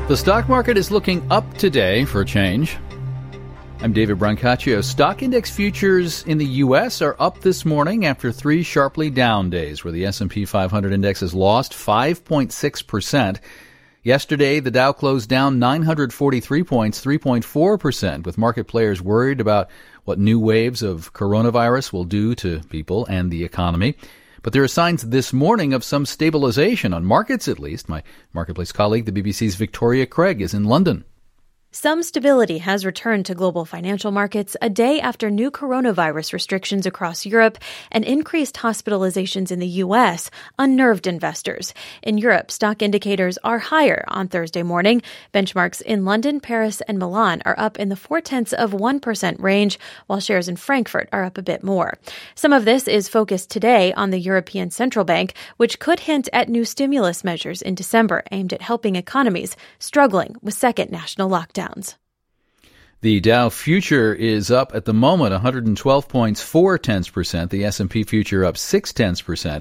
The stock market is looking up today for a change. I'm David Brancaccio. Stock index futures in the U.S. are up this morning after three sharply down days where the S&P 500 index has lost 5.6%. Yesterday, the Dow closed down 943 points, 3.4%, with market players worried about what new waves of coronavirus will do to people and the economy. But there are signs this morning of some stabilization on markets, at least. My marketplace colleague, the BBC's Victoria Craig, is in London. Some stability has returned to global financial markets a day after new coronavirus restrictions across Europe and increased hospitalizations in the U.S. unnerved investors. In Europe, stock indicators are higher on Thursday morning. Benchmarks in London, Paris, and Milan are up in the 0.4% range, while shares in Frankfurt are up a bit more. Some of this is focused today on the European Central Bank, which could hint at new stimulus measures in December aimed at helping economies struggling with second national lockdown. The Dow future is up at the moment 112.4%. The S&P future up 0.6%.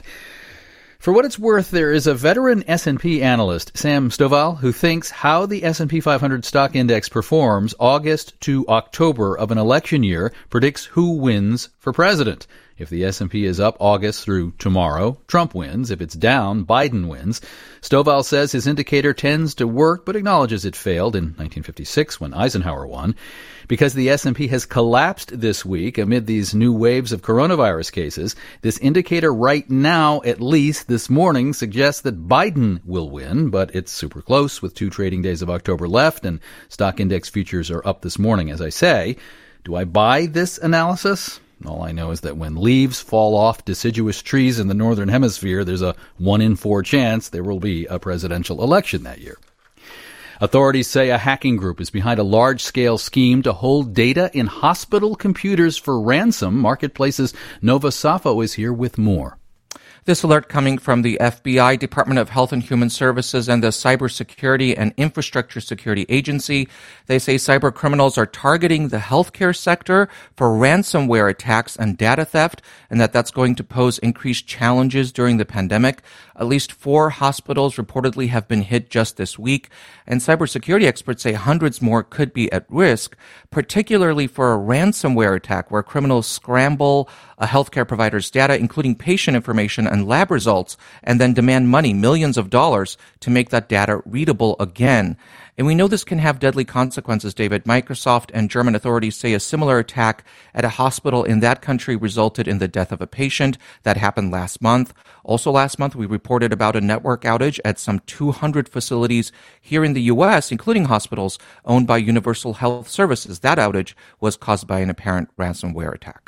For what it's worth, there is a veteran S&P analyst, Sam Stovall, who thinks how the S&P 500 stock index performs August to October of an election year predicts who wins for president. If the S&P is up August through tomorrow, Trump wins. If it's down, Biden wins. Stovall says his indicator tends to work, but acknowledges it failed in 1956 when Eisenhower won. Because the S&P has collapsed this week amid these new waves of coronavirus cases, this indicator right now, at least this morning, suggests that Biden will win, but it's super close with 2 trading days of October left, and stock index futures are up this morning, as I say. Do I buy this analysis? All I know is that when leaves fall off deciduous trees in the Northern Hemisphere, there's a 1 in 4 chance there will be a presidential election that year. Authorities say a hacking group is behind a large-scale scheme to hold data in hospital computers for ransom. Marketplace's Nova Safo is here with more. This alert coming from the FBI, Department of Health and Human Services, and the Cybersecurity and Infrastructure Security Agency. They say cyber criminals are targeting the healthcare sector for ransomware attacks and data theft, and that's going to pose increased challenges during the pandemic. At least 4 hospitals reportedly have been hit just this week, and cybersecurity experts say hundreds more could be at risk, particularly for a ransomware attack where criminals scramble a healthcare provider's data, including patient information and lab results, and then demand money, millions of dollars, to make that data readable again. And we know this can have deadly consequences, David. Microsoft and German authorities say a similar attack at a hospital in that country resulted in the death of a patient. That happened last month. Also last month, we reported about a network outage at some 200 facilities here in the U.S., including hospitals owned by Universal Health Services. That outage was caused by an apparent ransomware attack.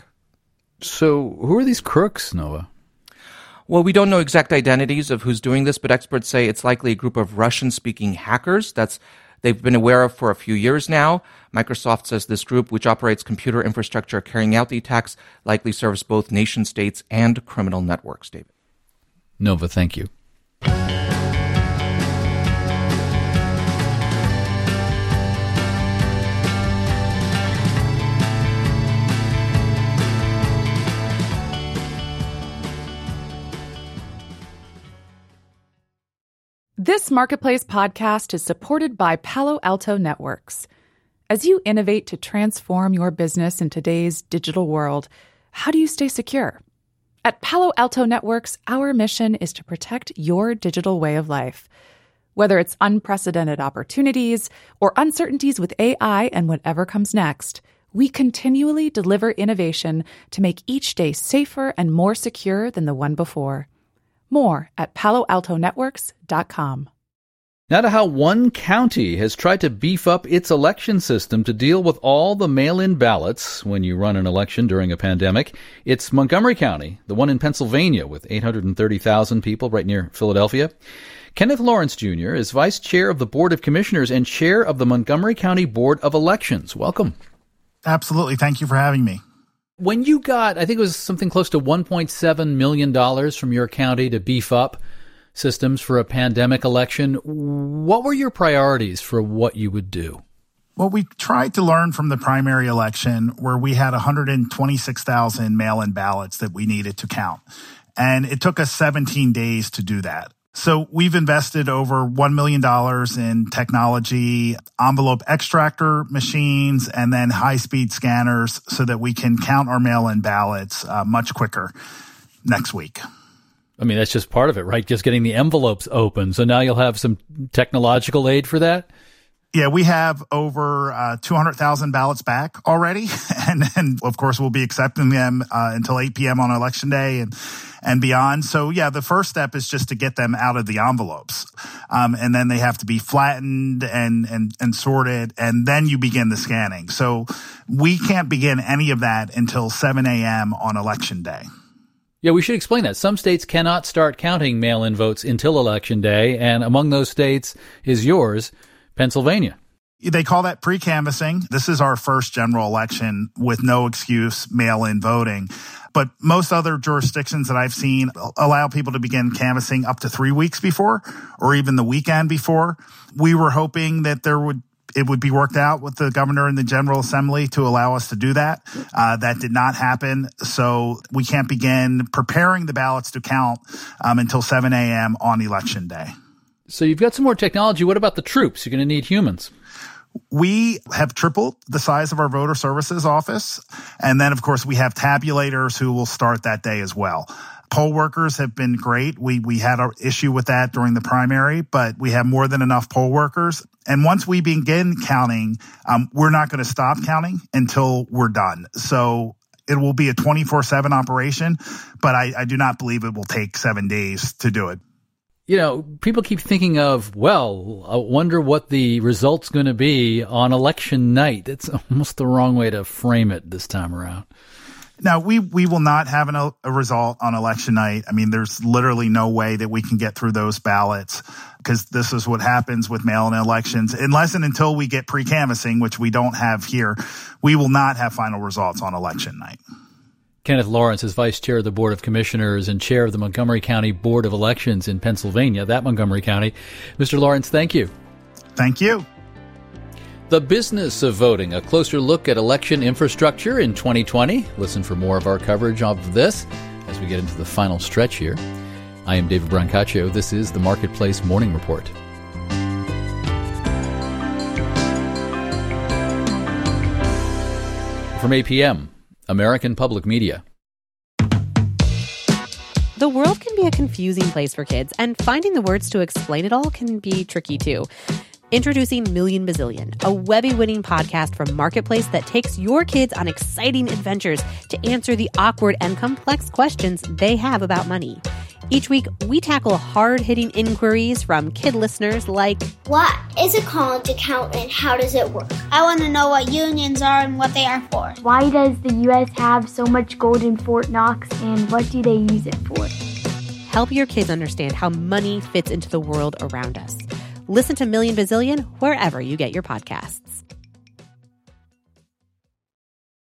So who are these crooks, Noah? Well, we don't know exact identities of who's doing this, but experts say it's likely a group of Russian-speaking hackers they've been aware of for a few years now. Microsoft says this group, which operates computer infrastructure carrying out the attacks, likely serves both nation-states and criminal networks, David. Nova, thank you. This Marketplace podcast is supported by Palo Alto Networks. As you innovate to transform your business in today's digital world, how do you stay secure? At Palo Alto Networks, our mission is to protect your digital way of life. Whether it's unprecedented opportunities or uncertainties with AI and whatever comes next, we continually deliver innovation to make each day safer and more secure than the one before. More at paloaltonetworks.com. Now to how one county has tried to beef up its election system to deal with all the mail-in ballots when you run an election during a pandemic. It's Montgomery County, the one in Pennsylvania with 830,000 people right near Philadelphia. Kenneth Lawrence Jr. is vice chair of the Board of Commissioners and chair of the Montgomery County Board of Elections. Welcome. Absolutely. Thank you for having me. When you got, I think it was something close to $1.7 million from your county to beef up systems for a pandemic election, what were your priorities for what you would do? Well, we tried to learn from the primary election where we had 126,000 mail-in ballots that we needed to count. And it took us 17 days to do that. So we've invested over $1 million in technology, envelope extractor machines, and then high-speed scanners so that we can count our mail-in ballots much quicker next week. I mean, that's just part of it, right? Just getting the envelopes open. So now you'll have some technological aid for that? Yeah, we have over 200,000 ballots back already. And of course, we'll be accepting them until 8 p.m. on Election Day and beyond. So, yeah, the first step is just to get them out of the envelopes. And then they have to be flattened and sorted, and then you begin the scanning. So we can't begin any of that until 7 a.m. on Election Day. Yeah, we should explain that. Some states cannot start counting mail-in votes until Election Day, and among those states is yours, Pennsylvania. They call that pre-canvassing. This is our first general election with no excuse mail-in voting. But most other jurisdictions that I've seen allow people to begin canvassing up to 3 weeks before, or even the weekend before. We were hoping that it would be worked out with the governor and the General Assembly to allow us to do that. That did not happen. So we can't begin preparing the ballots to count until 7 a.m. on Election Day. So you've got some more technology. What about the troops? You're going to need humans. We have tripled the size of our voter services office. And then, of course, we have tabulators who will start that day as well. Poll workers have been great. We had an issue with that during the primary, but we have more than enough poll workers. And once we begin counting, we're not going to stop counting until we're done. So it will be a 24/7 operation, but I do not believe it will take 7 days to do it. You know, people keep thinking of, well, I wonder what the result's going to be on election night. It's almost the wrong way to frame it this time around. Now, we will not have a result on election night. I mean, there's literally no way that we can get through those ballots because this is what happens with mail-in elections. Unless and until we get pre-canvassing, which we don't have here, we will not have final results on election night. Kenneth Lawrence is vice chair of the Board of Commissioners and chair of the Montgomery County Board of Elections in Pennsylvania, that Montgomery County. Mr. Lawrence, thank you. Thank you. The Business of Voting, a closer look at election infrastructure in 2020. Listen for more of our coverage of this as we get into the final stretch here. I am David Brancaccio. This is the Marketplace Morning Report. From APM, American Public Media. The world can be a confusing place for kids, and finding the words to explain it all can be tricky too. Introducing Million Bazillion, a Webby-winning podcast from Marketplace that takes your kids on exciting adventures to answer the awkward and complex questions they have about money. Each week, we tackle hard-hitting inquiries from kid listeners like, what is a college account and how does it work? I want to know what unions are and what they are for. Why does the U.S. have so much gold in Fort Knox and what do they use it for? Help your kids understand how money fits into the world around us. Listen to Million Bazillion wherever you get your podcasts.